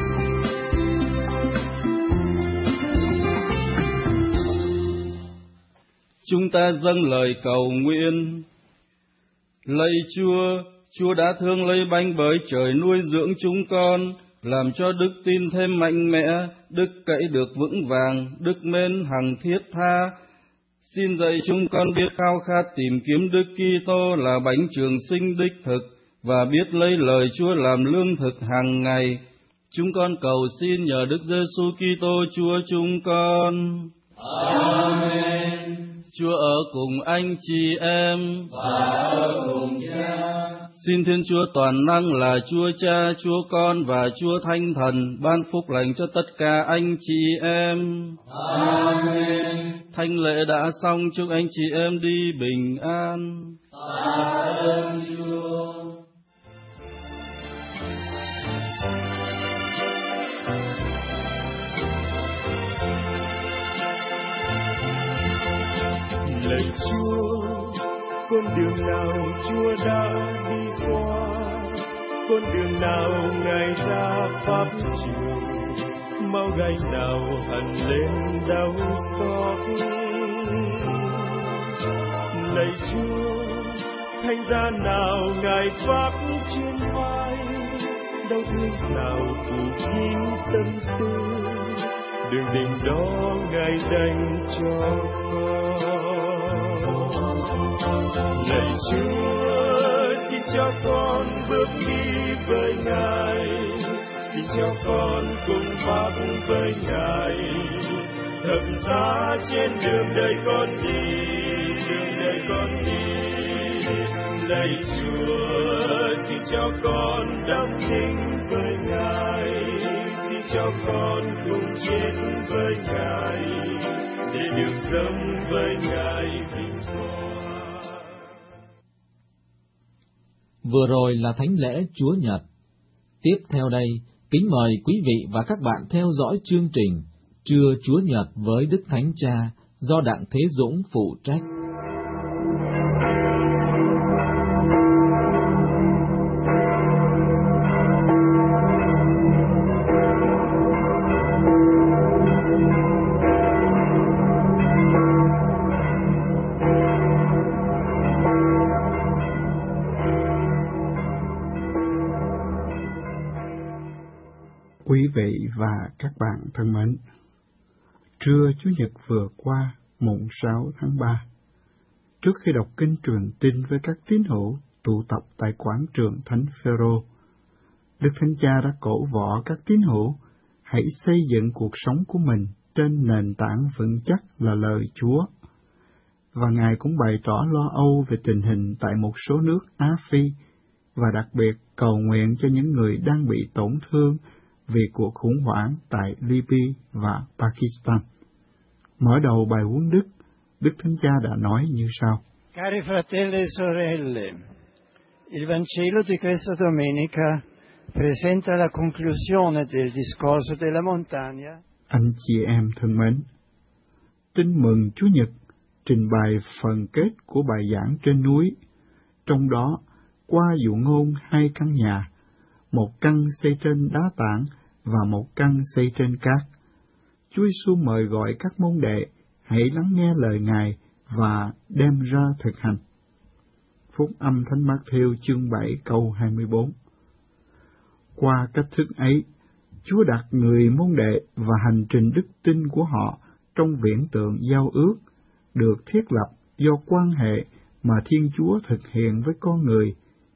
chúng ta dâng lời cầu nguyện. Lạy Chúa, Chúa đã thương lấy bánh bởi trời nuôi dưỡng chúng con, làm cho đức tin thêm mạnh mẽ, đức cậy được vững vàng, đức mến hằng thiết tha. Xin dạy chúng con biết khao khát tìm kiếm Đức Kitô là bánh trường sinh đích thực, và biết lấy lời Chúa làm lương thực hàng ngày. Chúng con cầu xin nhờ Đức Giêsu Kitô Chúa chúng con. Amen. Chúa ở cùng anh chị em và ở cùng Cha. Xin Thiên Chúa toàn năng là Chúa Cha, Chúa Con và Chúa Thánh Thần ban phúc lành cho tất cả anh chị em. Amen. Thánh lễ đã xong, chúc anh chị em đi bình an. Tạ ơn Chúa. Lạy Chúa, con đường nào Chúa đã đi qua, con đường nào Ngài đã pháp trường, mau gai nào hằn lên đau xót. Lạy Chúa, thánh giá nào Ngài vác trên vai, đau thương nào phủ kín tâm tư, đường đình đó Ngài đành cho con. Lạy Chúa, xin cho con bước đi với Ngài, xin cho con cùng vác với Ngài, thập giá trên đường đời con đi, đường đời con đi. Lạy Chúa, xin cho con đắm thinh với Ngài, xin cho con cùng chết với Ngài, để được sống với Ngài vinh quang. Vừa rồi là thánh lễ Chúa Nhật. Tiếp theo đây, kính mời quý vị và các bạn theo dõi chương trình Trưa Chúa Nhật với Đức Thánh Cha do Đặng Thế Dũng phụ trách. Quý vị và các bạn thân mến, trưa Chủ nhật vừa qua, mùng 6 tháng 3, trước khi đọc kinh truyền tin với các tín hữu tụ tập tại quảng trường Thánh Phêrô, Đức Thánh Cha đã cổ võ các tín hữu hãy xây dựng cuộc sống của mình trên nền tảng vững chắc là lời Chúa. Và Ngài cũng bày tỏ lo âu về tình hình tại một số nước Á Phi, và đặc biệt cầu nguyện cho những người đang bị tổn thương vì cuộc khủng hoảng tại Libya và Pakistan. Mở đầu bài huấn Đức, Đức Thánh Cha đã nói như sau. Cari fratelli e sorelle, il Vangelo di questa domenica presenta la conclusione del discorso della montagna. Anh chị em thân mến, Tin mừng Chúa Nhật trình bày phần kết của bài giảng trên núi, trong đó qua dụ ngôn hai căn nhà, một căn xây trên đá tảng và một căn xây trên cát. Chúa Giêsu mời gọi các môn đệ hãy lắng nghe lời Ngài và đem ra thực hành. Phúc âm Thánh Mát-thêu chương 7 câu 24. Qua cách thức ấy, Chúa đặt người môn đệ và hành trình đức tin của họ trong viễn tượng giao ước, được thiết lập do quan hệ mà Thiên Chúa thực hiện với con người.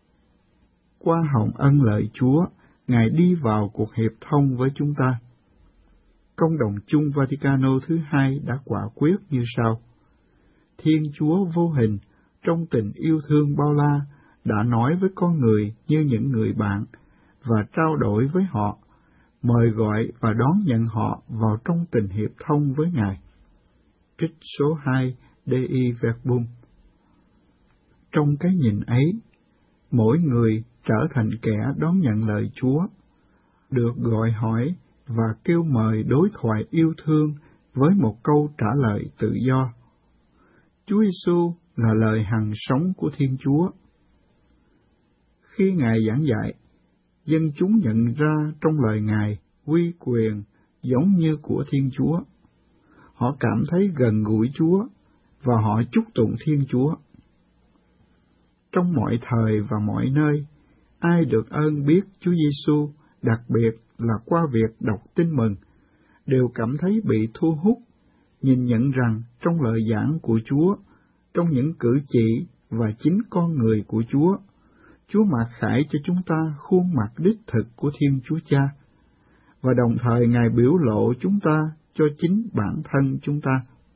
Qua hồng ân lợi Chúa, Ngài đi vào cuộc hiệp thông với chúng ta. Công đồng chung Vaticano thứ hai đã quả quyết như sau. Thiên Chúa vô hình, trong tình yêu thương bao la, đã nói với con người như những người bạn, và trao đổi với họ, mời gọi và đón nhận họ vào trong tình hiệp thông với Ngài. Trích số 2 Dei Verbum. Trong cái nhìn ấy, mỗi người trở thành kẻ đón nhận lời Chúa, được gọi hỏi và kêu mời đối thoại yêu thương với một câu trả lời tự do. Chúa Giêsu là lời hằng sống của Thiên Chúa. Khi Ngài giảng dạy, dân chúng nhận ra trong lời Ngài uy quyền giống như của Thiên Chúa. Họ cảm thấy gần gũi Chúa và họ chúc tụng Thiên Chúa. Trong mọi thời và mọi nơi, ai được ơn biết Chúa Giêsu, đặc biệt là qua việc đọc Tin Mừng, đều cảm thấy bị thu hút, nhìn nhận rằng trong lời giảng của Chúa, trong những cử chỉ và chính con người của Chúa mặc khải cho chúng ta khuôn mặt đích thực của Thiên Chúa Cha, và đồng thời Ngài biểu lộ chúng ta cho chính bản thân chúng ta,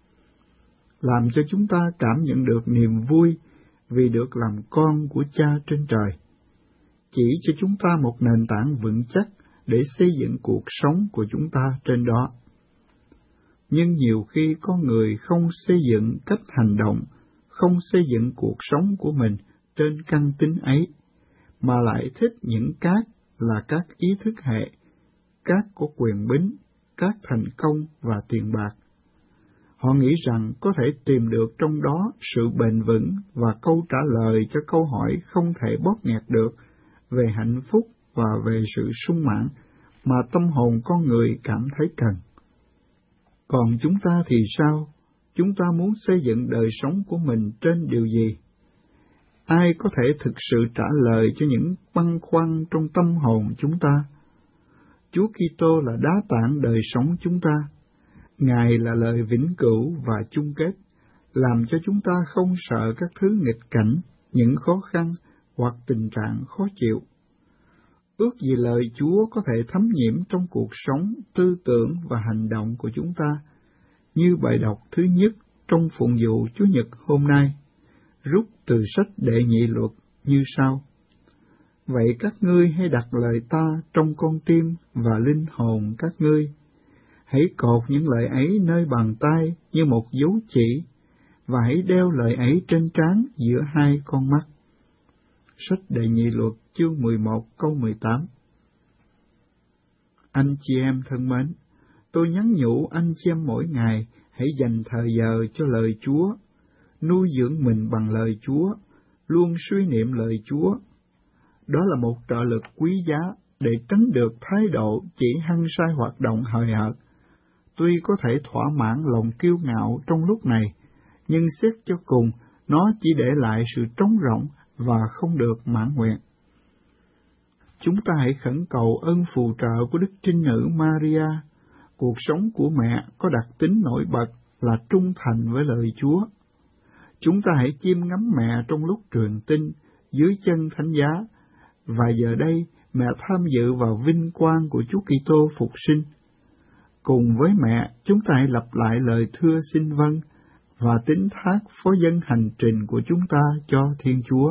làm cho chúng ta cảm nhận được niềm vui vì được làm con của Cha trên trời, chỉ cho chúng ta một nền tảng vững chắc để xây dựng cuộc sống của chúng ta trên đó. Nhưng nhiều khi con người không xây dựng cách hành động, không xây dựng cuộc sống của mình trên căn tính ấy, mà lại thích những cát là các ý thức hệ, cát của quyền bính, cát thành công và tiền bạc. Họ nghĩ rằng có thể tìm được trong đó sự bền vững và câu trả lời cho câu hỏi không thể bóp nghẹt được về hạnh phúc và về sự sung mãn mà tâm hồn con người cảm thấy cần. Còn chúng ta thì sao? Chúng ta muốn xây dựng đời sống của mình trên điều gì? Ai có thể thực sự trả lời cho những băn khoăn trong tâm hồn chúng ta? Chúa Kitô là đá tảng đời sống chúng ta. Ngài là lời vĩnh cửu và chung kết, làm cho chúng ta không sợ các thứ nghịch cảnh, những khó khăn hoặc tình trạng khó chịu. Ước gì lời Chúa có thể thấm nhiễm trong cuộc sống, tư tưởng và hành động của chúng ta, như bài đọc thứ nhất trong phụng vụ Chúa Nhật hôm nay, rút từ sách Đệ Nhị Luật như sau. Vậy các ngươi hãy đặt lời ta trong con tim và linh hồn các ngươi. Hãy cột những lời ấy nơi bàn tay như một dấu chỉ, và hãy đeo lời ấy trên trán giữa hai con mắt. Sách Đệ Nhị Luật chương 11 câu 18. Anh chị em thân mến, tôi nhắn nhủ anh chị em mỗi ngày hãy dành thời giờ cho lời Chúa, nuôi dưỡng mình bằng lời Chúa, luôn suy niệm lời Chúa. Đó là một trợ lực quý giá để tránh được thái độ chỉ hăng say hoạt động hời hợt. Tuy có thể thỏa mãn lòng kiêu ngạo trong lúc này, nhưng xét cho cùng, nó chỉ để lại sự trống rỗng và không được mãn nguyện. Chúng ta hãy khẩn cầu ơn phù trợ của Đức Trinh Nữ Maria. Cuộc sống của mẹ có đặc tính nổi bật là trung thành với lời Chúa. Chúng ta hãy chiêm ngắm mẹ trong lúc truyền tin dưới chân thánh giá, và giờ đây mẹ tham dự vào vinh quang của Chúa Kitô phục sinh. Cùng với mẹ, chúng ta hãy lặp lại lời thưa xin vâng và tín thác phó dâng hành trình của chúng ta cho Thiên Chúa.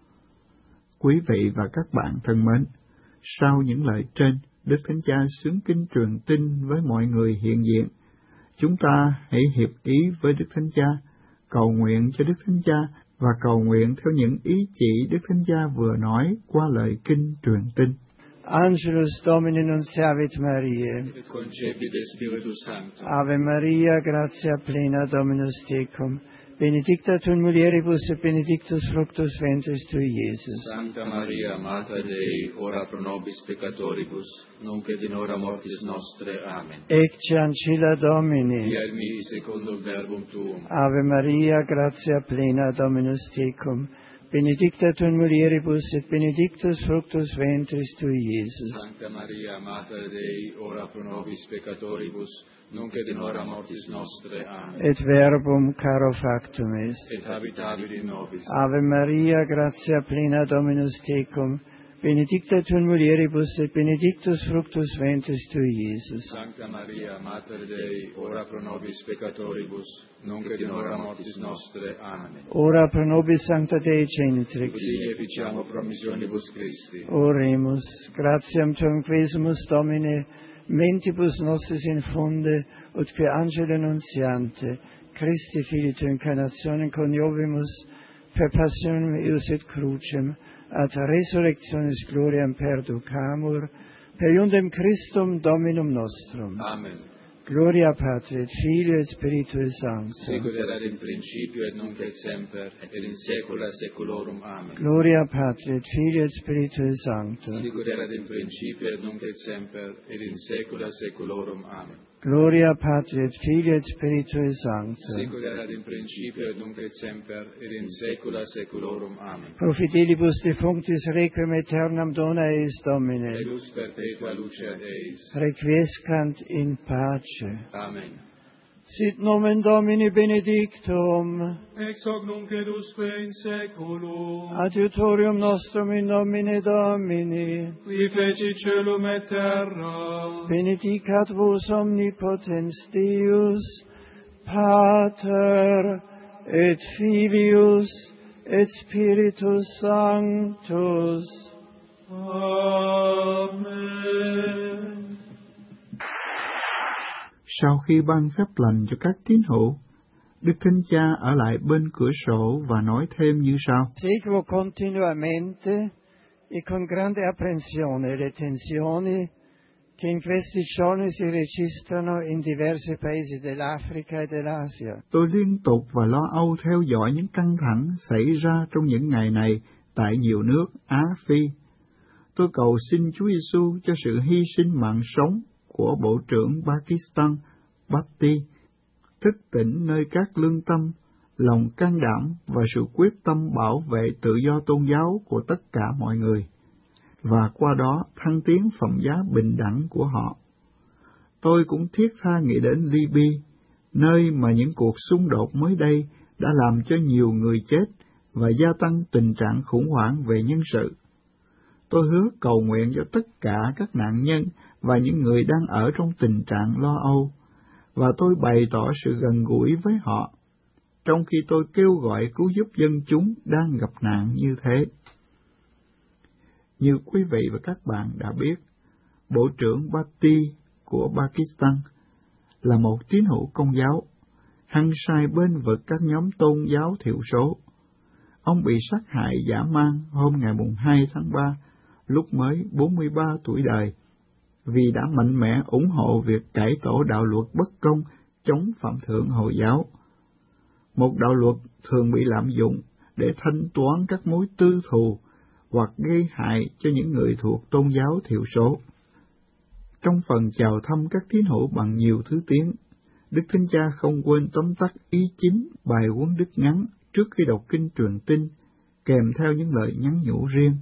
Quý vị và các bạn thân mến, sau những lời trên, Đức Thánh Cha xướng kinh truyền tin với mọi người hiện diện. Chúng ta hãy hiệp ý với Đức Thánh Cha, cầu nguyện cho Đức Thánh Cha và cầu nguyện theo những ý chỉ Đức Thánh Cha vừa nói qua lời kinh truyền tin. Angelus Domini nunciavit Mariae, et concepit Spiritus Sanctum. Ave Maria, gratia plena Dominus tecum, benedicta tu in mulieribus et benedictus fructus ventris tui, Iesus. Sancta Maria, Mater Dei, ora pro nobis peccatoribus, nunc et in hora mortis nostre. Amen. Ecce ancilla Domini. Fiat mihi secundum verbum tuum. Ave Maria, gratia plena Dominus tecum, benedicta tu in mulieribus et benedictus fructus ventris tui, Iesus. Sancta Maria, Mater Dei, ora pro nobis peccatoribus, nunc et in hora mortis nostre. Amen. Et verbum caro factum est. Et habitavit in nobis. Ave Maria, gratia plena Dominus tecum, benedicta tu in mulieribus et benedictus fructus ventris tui, Iesus. Sancta Maria, Mater Dei, ora pro nobis peccatoribus, nunc et in hora mortis nostre. Amen. Ora pro nobis Sancta Dei Genitrix. Uti efficiamo promissionibus Christi. Oremus, gratiam tuam quesumus Domine, mentibus nostris infunde, ut per angelo nuntiante, Christi Filii tu incarnationem coniovimus, per passionem eius et crucem, ad resurrectionis gloriam perducamur, per iundem Christum Dominum nostrum. Amen. Gloria Patri et Filio et Spiritui Sancto. Sicut erat in principio et nunc et semper et in saecula saeculorum. Amen. Gloria Patri et Filio et Spiritui Sancto. Sicut erat in principio et nunc et semper et in saecula saeculorum. Amen. Gloria Patri et Filii et Spiritui Sancto. Sicut erat in principio et nunc et semper et in saecula saeculorum. Amen. Pro fidelibus defunctis requiem aeternam dona eis Domine. Et lux perpetua luceat eis. Requiescant in pace. Amen. Sit nomen Domini benedictum. Ex hoc nunc et usque in saeculum. Adiutorium nostrum in nomine Domini. Qui feci celum et terra. Benedicat vos omnipotens Deus, Pater et Filius et Spiritus Sanctus. Amen. Sau khi ban phép lành cho các tín hữu, Đức Thánh Cha ở lại bên cửa sổ và nói thêm như sau: Seguo continuamente e con grande apprensione le tensioni che in questi giorni si registrano in diversi paesi dell'Africa e dell'Asia. Tôi liên tục và lo âu theo dõi những căng thẳng xảy ra trong những ngày này tại nhiều nước Á Phi. Tôi cầu xin Chúa Giêsu cho sự hy sinh mạng sống của Bộ trưởng Pakistan Bhatti, thức tỉnh nơi các lương tâm, lòng can đảm và sự quyết tâm bảo vệ tự do tôn giáo của tất cả mọi người, và qua đó thăng tiến phẩm giá bình đẳng của họ. Tôi cũng thiết tha nghĩ đến Libya, nơi mà những cuộc xung đột mới đây đã làm cho nhiều người chết và gia tăng tình trạng khủng hoảng về nhân sự. Tôi hứa cầu nguyện cho tất cả các nạn nhân và những người đang ở trong tình trạng lo âu, và tôi bày tỏ sự gần gũi với họ, trong khi tôi kêu gọi cứu giúp dân chúng đang gặp nạn như thế. Như quý vị và các bạn đã biết, Bộ trưởng Bhatti của Pakistan là một tín hữu Công giáo, hăng say bên vực các nhóm tôn giáo thiểu số. Ông bị sát hại dã man hôm ngày 2 tháng 3, lúc mới 43 tuổi đời, vì đã mạnh mẽ ủng hộ việc cải tổ đạo luật bất công chống Phạm thượng Hồi giáo. Một đạo luật thường bị lạm dụng để thanh toán các mối tư thù hoặc gây hại cho những người thuộc tôn giáo thiểu số. Trong phần chào thăm các tín hữu bằng nhiều thứ tiếng, Đức Thánh Cha không quên tóm tắt ý chính bài huấn đức ngắn trước khi đọc kinh truyền tin, kèm theo những lời nhắn nhủ riêng.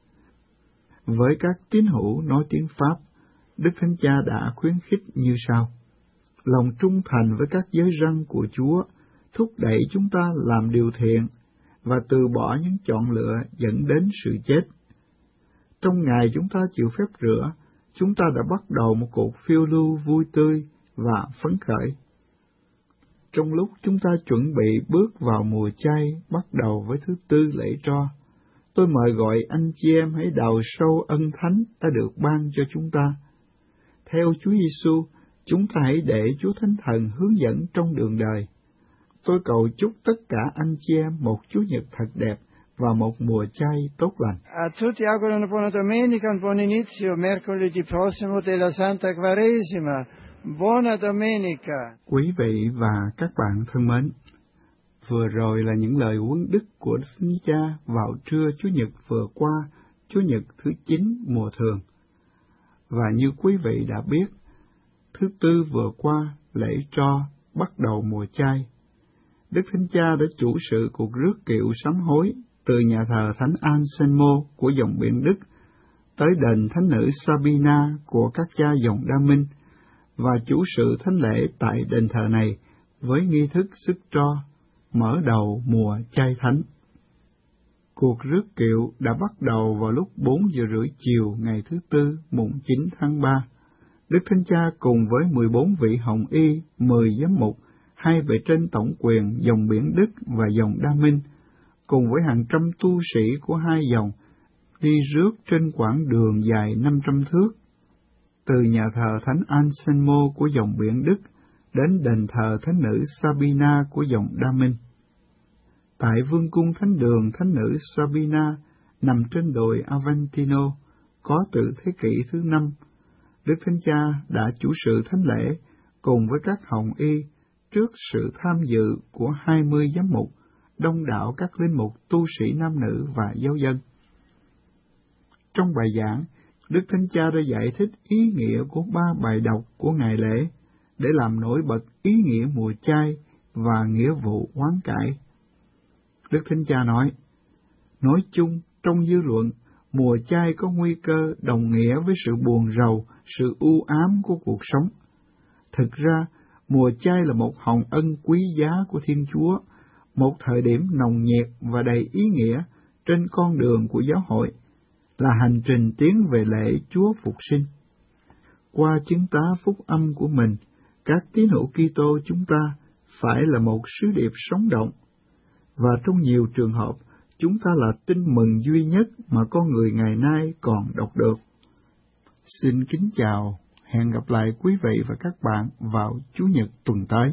Với các tín hữu nói tiếng Pháp, Đức Thánh Cha đã khuyến khích như sau: lòng trung thành với các giới răn của Chúa thúc đẩy chúng ta làm điều thiện và từ bỏ những chọn lựa dẫn đến sự chết. Trong ngày chúng ta chịu phép rửa, chúng ta đã bắt đầu một cuộc phiêu lưu vui tươi và phấn khởi. Trong lúc chúng ta chuẩn bị bước vào mùa chay bắt đầu với thứ tư lễ tro, tôi mời gọi anh chị em hãy đào sâu ân thánh đã được ban cho chúng ta. Theo Chúa Giêsu, chúng ta hãy để Chúa Thánh Thần hướng dẫn trong đường đời. Tôi cầu chúc tất cả anh chị em một Chủ nhật thật đẹp và một mùa chay tốt lành. A tutti auguro una buona domenica, un buon inizio mercoledì prossimo della Santa Quaresima. Buona domenica. Quý vị và các bạn thân mến, vừa rồi là những lời huấn đức của Đức Thánh Cha vào trưa Chủ nhật vừa qua, Chủ nhật thứ 9 mùa thường. Và như quý vị đã biết, thứ tư vừa qua, lễ tro bắt đầu mùa chay. Đức Thánh Cha đã chủ sự cuộc rước kiệu sám hối từ nhà thờ Thánh Anselmo của dòng Biển Đức tới đền Thánh nữ Sabina của các cha dòng Đa Minh, và chủ sự thánh lễ tại đền thờ này với nghi thức rước tro, mở đầu mùa chay thánh. Cuộc rước kiệu đã bắt đầu vào lúc 4 giờ rưỡi chiều ngày thứ Tư mùng 9 tháng 3. Đức Thánh Cha cùng với 14 vị hồng y, 10 giám mục, 2 bề trên tổng quyền dòng Biển Đức và dòng Đa Minh, cùng với hàng trăm tu sĩ của hai dòng, đi rước trên quãng đường dài 500 thước, từ nhà thờ Thánh Anselmo của dòng Biển Đức đến đền thờ Thánh nữ Sabina của dòng Đa Minh. Tại vương cung thánh đường Thánh nữ Sabina nằm trên đồi Aventino, có từ thế kỷ thứ 5, Đức Thánh Cha đã chủ sự thánh lễ cùng với các hồng y trước sự tham dự của 20 giám mục, đông đảo các linh mục tu sĩ nam nữ và giáo dân. Trong bài giảng, Đức Thánh Cha đã giải thích ý nghĩa của 3 bài đọc của ngày lễ, để làm nổi bật ý nghĩa mùa chay và nghĩa vụ hoán cải. Đức Thánh Cha nói chung trong dư luận, mùa chay có nguy cơ đồng nghĩa với sự buồn rầu, sự u ám của cuộc sống. Thực ra, mùa chay là một hồng ân quý giá của Thiên Chúa, một thời điểm nồng nhiệt và đầy ý nghĩa trên con đường của giáo hội, là hành trình tiến về lễ Chúa Phục sinh. Qua chứng tá phúc âm của mình, các tín hữu Kitô chúng ta phải là một sứ điệp sống động, và trong nhiều trường hợp, chúng ta là tin mừng duy nhất mà con người ngày nay còn đọc được. Xin kính chào, hẹn gặp lại quý vị và các bạn vào Chủ nhật tuần tới.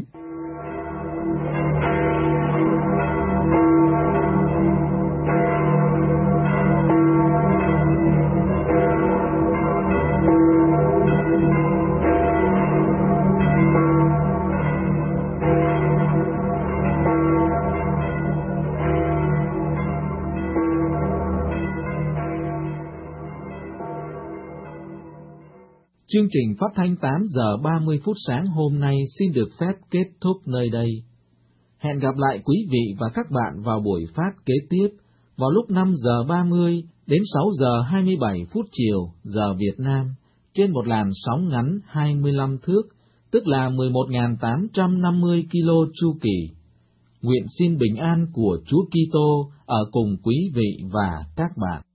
Chương trình phát thanh 8 giờ 30 phút sáng hôm nay xin được phép kết thúc nơi đây. Hẹn gặp lại quý vị và các bạn vào buổi phát kế tiếp vào lúc 5 giờ 30 đến 6 giờ 27 phút chiều giờ Việt Nam trên một làn sóng ngắn 25 thước, tức là 11.850 kilo chu kỳ. Nguyện xin bình an của Chúa Kitô ở cùng quý vị và các bạn.